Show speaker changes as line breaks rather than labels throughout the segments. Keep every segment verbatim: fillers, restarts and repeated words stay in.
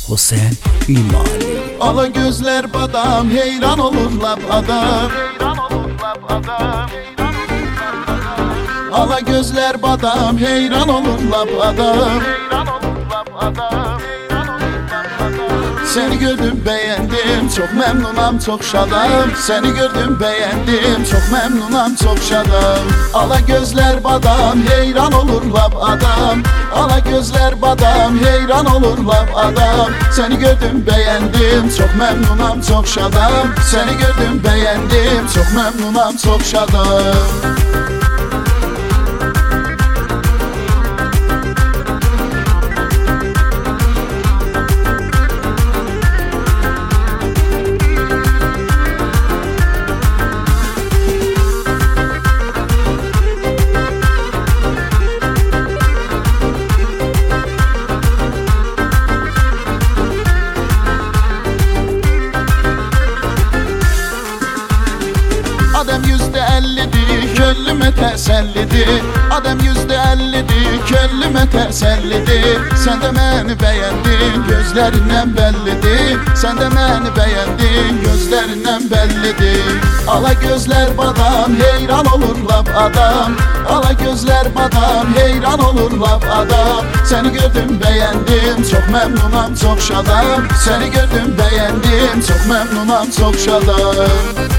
Hüseyin İmani.
Ala gözler badam, heyran olurlar adam. Ala gözler badam, heyran olurlar adam. Seni gördüm beğendim, çok memnunam, çok şadam. Seni gördüm beğendim, çok memnunam, çok şadam. Ala gözler badam, heyran olurlar adam. Ala gözler badam, heyran olurlar adam. Seni gördüm beğendim, çok memnunam, çok şadam. Seni gördüm beğendim, çok memnunam, çok şadam. Adam yüzde ellidir, könlüme tesellidir. Adam yüzde ellidir, könlüme tesellidir. Sen de beni beğendin, gözlerinden bellidir. Sen de beni beğendin, gözlerinden bellidir. Ala gözler badam, heyran olurlar adam. Ala gözler badam, heyran olurlar adam. Seni gördüm beğendim, çok memnunam, çok şadam. Seni gördüm beğendim, çok memnunam, çok şadam.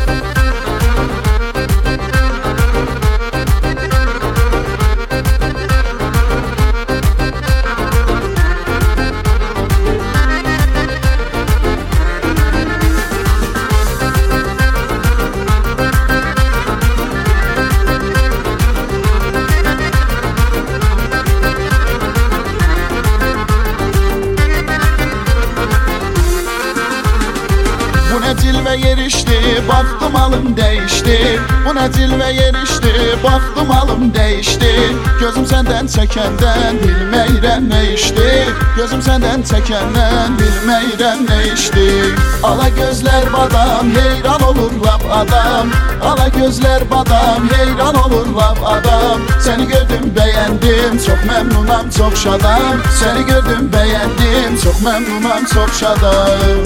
Bu ne cilve yerişti, baktım alım değişti. Bu ne cilve yerişti, baktım alım değişti. Gözüm senden çekenden, bilmeyirəm ne işti. Gözüm senden çekenden, bilmeyirəm ne işti. Ala gözler badam, heyran olurlar adam. Ala gözler badam, heyran olurlar adam. Seni gördüm beğendim, çok memnunam, çok şadam. Seni gördüm beğendim, çok memnunam, çok şadam.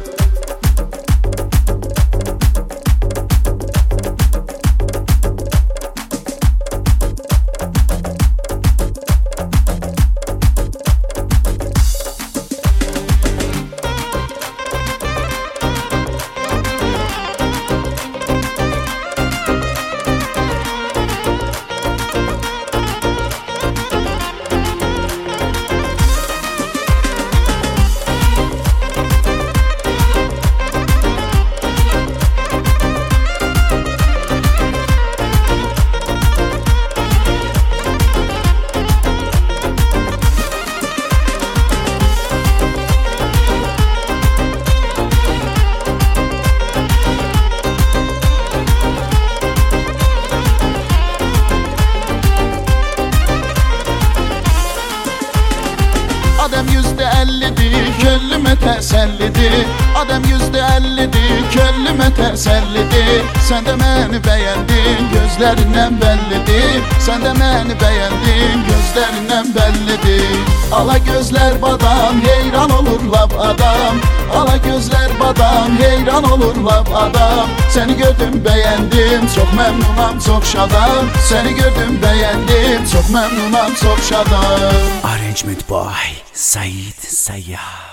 Adam yüzde ellidir, könlüme tesellidir. Adam yüzde ellidir, könlüme tesellidir. Sen de beni beğendin, gözlerinden bellidir. Sen de beni beğendin, gözlerinden bellidir. Ala gözler badam, heyran olurlar adam. Ala gözler badam, heyran olurlar adam. Seni gördüm beğendim, çok memnunam, çok şadam. Seni gördüm beğendim, çok memnunam, çok şadam.
Arrangement by Said Sayyah.